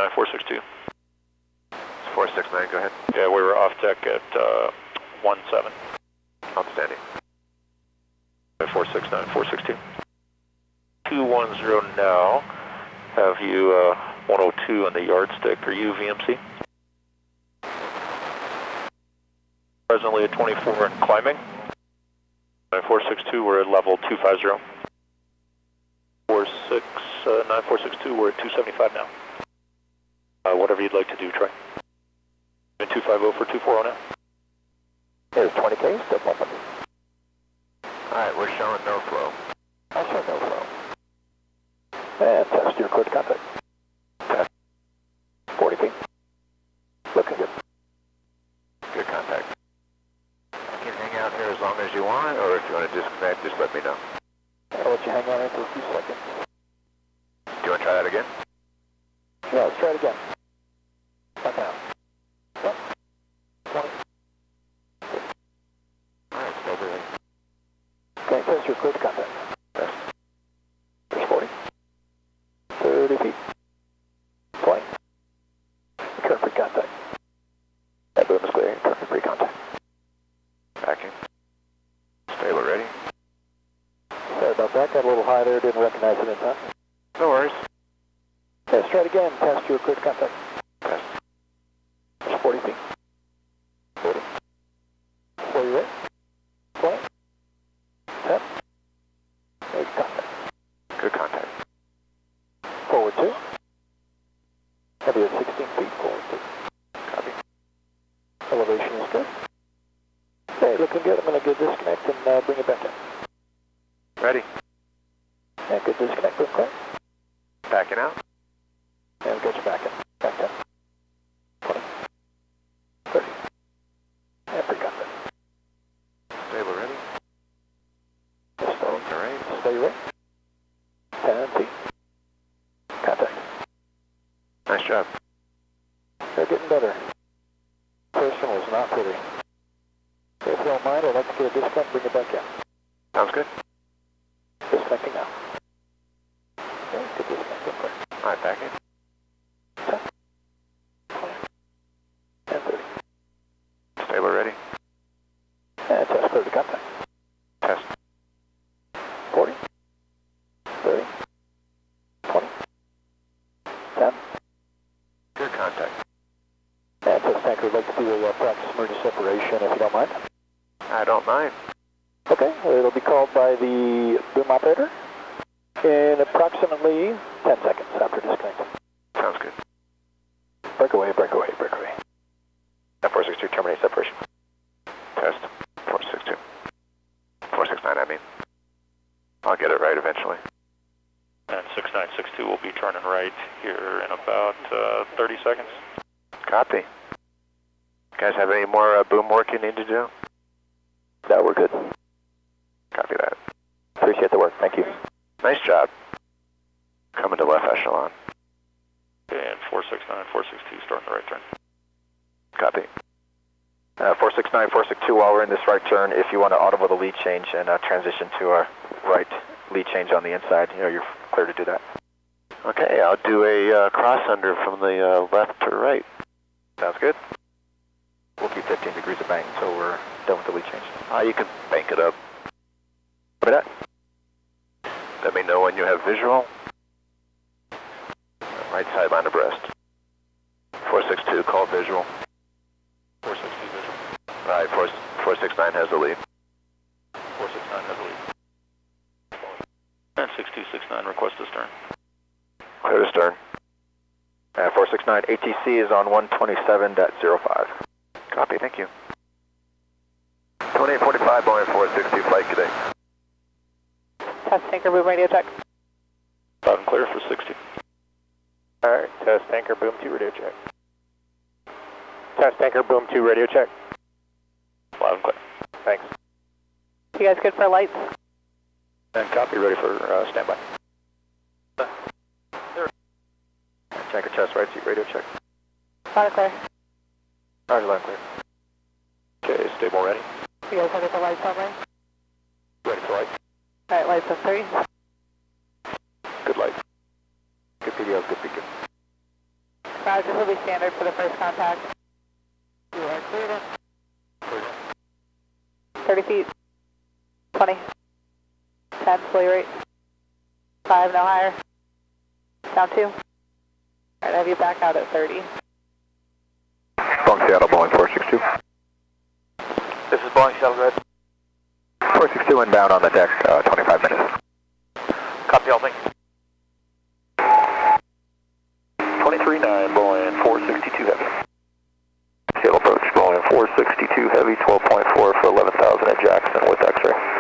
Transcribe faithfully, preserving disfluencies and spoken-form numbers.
nine, four six two. It's four six nine, go ahead. Yeah, we were off deck at uh, one seven. Outstanding. four six nine, four six two. two one zero now. Have you uh, one oh two on the yardstick. Are you V M C? Presently at twenty-four and climbing. nine four six two, we're at level two five zero. four six, uh, nine four six two, we're at two seventy-five now. Uh, whatever you'd like to do, Troy. two five zero for two four zero now. There's twenty K, still pumping. Alright, we're showing no flow. I'll show no flow. And test your clear to contact. Test. forty feet. Looking good. Good contact. I can hang out here as long as you want, or if you want to disconnect, just let me know. I'll let you hang on here for a few seconds. Do you want to try that again? Yeah, let's try it again. Back out. Yep. twenty. Alright, stay breathing. Okay, test your clear to contact. Test. There's forty. thirty feet. twenty. Current free contact. That boom is clear. Current free contact. Backing. Stable ready. Sorry about that. Got a little high there. Didn't recognize it in time. No worries. Okay, let's try it again. Test your clear to contact. Test. There's forty feet. forty. forty right. twenty. ten. There's contact. Good contact. Forward two. Heavy at sixteen feet. Forward two. Copy. Elevation is good. Okay, looking good. I'm going to go disconnect and uh, bring it back in. Ready. Yeah, good disconnect. Boom clear. Backing out. And we'll get you back in. Back in. twenty. thirty. And free contact. Stable ready. Just stay. Alright. Stay right. ten feet. Contact. Nice job. They're getting better. First one was not pretty. Okay, if you don't mind, I'd like to get a disconnect and bring it back in. Sounds good. Disconnecting now. Okay, good disconnect. Boom clear. Alright, back in. ten. twenty. And thirty. Stable ready. And test clear to contact. Test. forty. thirty. twenty. ten. Good contact. And test tanker would like to do a uh, practice emergency separation if you don't mind. I don't mind. Okay, it'll be called by the boom operator in approximately ten seconds after disconnecting. Sounds good. Breakaway, breakaway, breakaway. four six two, terminate separation. Test. four six two. four six nine, I mean. I'll get it right eventually. And six nine six two will be turning right here in about uh, thirty seconds. Copy. Guys have any more uh, boom work you need to do? No, we're good. Copy that. Appreciate the work. Thank you. Nice job. Coming to left echelon. And four six nine, four six two, starting the right turn. Copy. Uh, four six nine, four six two, while we're in this right turn, if you want to audible the lead change and uh, transition to our right lead change on the inside, you know, you're clear to do that. Okay, I'll do a uh, cross under from the uh, left to right. Sounds good. We'll keep fifteen degrees of bank until we're done with the lead change. Uh, you can bank it up. Copy that. Let me know when you have visual. Right sideline abreast. four six two, call visual. four six two visual. Right, four six nine has the lead. four six nine has the lead. And six two six nine, request a stern. Clear to stern. Uh, four six nine, A T C is on one twenty-seven point zero five. Copy, thank you. twenty-eight forty-five, Boeing four six two, flight today. Test tanker boom radio check. Loud and clear for sixty. Alright, test tanker boom two radio check. Test tanker boom two radio check. Loud and clear. Thanks. You guys good for lights? And copy, ready for uh, standby. Tanker test right seat radio check. Loud and clear. Roger, loud and clear. Okay, stable ready. You guys ready for lights on right? Ready for light. Alright, lights on three. Good light. Good P D Os, good P D Os. Raj, this will be standard for the first contact. You are cleared in. thirty feet. twenty. ten, fully rate. five, no higher. Down two. Alright, I have you back out at thirty. Boeing Seattle, Boeing four six two. This is Boeing Seattle, go ahead. four six two inbound on the deck, uh, twenty-five minutes. Copy all, thank you. twenty-three nine, Boeing four sixty-two Heavy. Seattle approach, Boeing four sixty-two Heavy, twelve point four for eleven thousand at Jackson with X-ray.